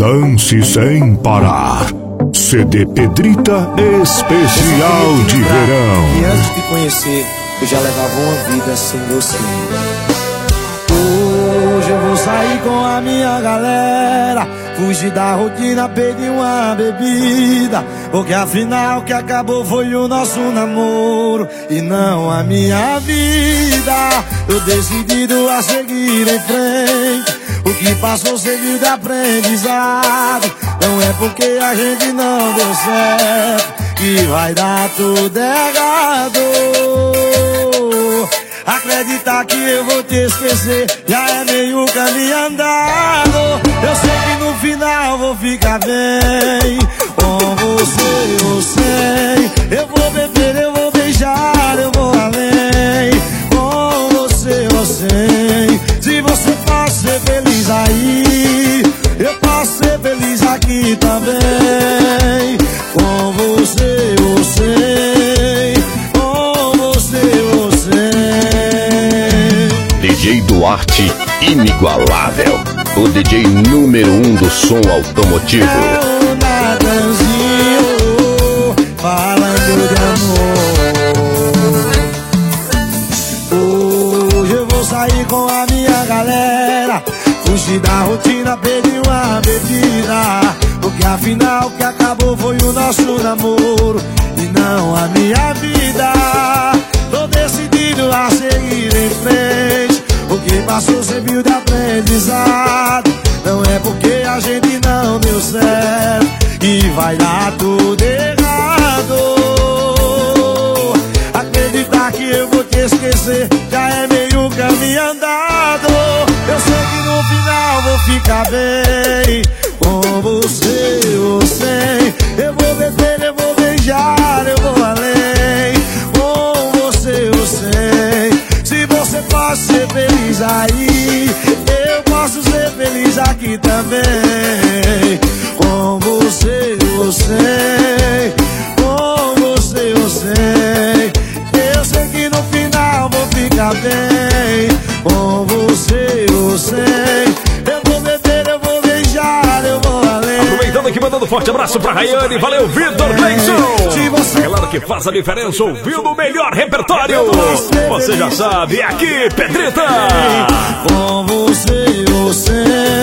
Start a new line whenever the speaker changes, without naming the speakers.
Dance sem parar. CD Pedrita Especial de Verão.
E antes de te conhecer, eu já levava uma vida sem você. Hoje eu vou sair com a minha galera, fugir da rotina, pedir uma bebida, porque afinal o que acabou foi o nosso namoro e não a minha vida. Tô decidido a seguir em frente, o que passou serviu de aprendizado. Não é porque a gente não deu certo que vai dar tudo errado. Acreditar que eu vou te esquecer já é meio caminho andado. Eu sei que no final vou ficar bem com você, eu sei. Eu vou beber, eu vou beijar, eu vou além com você, eu sei. Se você pode ser feliz aí, eu posso ser feliz aqui também. Com você, eu sei. Com você, eu sei.
DJ Duarte, inigualável. O DJ número 1 do som automotivo.
É o Natanzinho falando de amor. Hoje eu vou sair com a minha galera, fugir da rotina, pedir uma bebida, porque afinal o que acabou foi o nosso namoro e não a minha vida. Tô decidido a seguir em frente, o que passou serviu de aprendizado. Não é porque a gente não deu certo que vai dar tudo errado. Acreditar que eu vou te esquecer já é meio caminho andado. Eu sei que no final vou ficar bem com você, eu sei. Eu vou beber, eu vou beijar, eu vou além com você, eu sei. Se você pode ser feliz aí, eu posso ser feliz aqui também. Com você, eu sei. Com você, eu sei. Eu sei que no final vou ficar bem. Com você, eu sei. Eu vou beber, eu vou beijar, eu vou além.
Aproveitando aqui, mandando um forte abraço pra Rayane. Valeu, Vitor Gleison. Galera que faz a diferença ouvindo o melhor repertório. Você já sabe, aqui, Pedrita.
Com você, eu sei.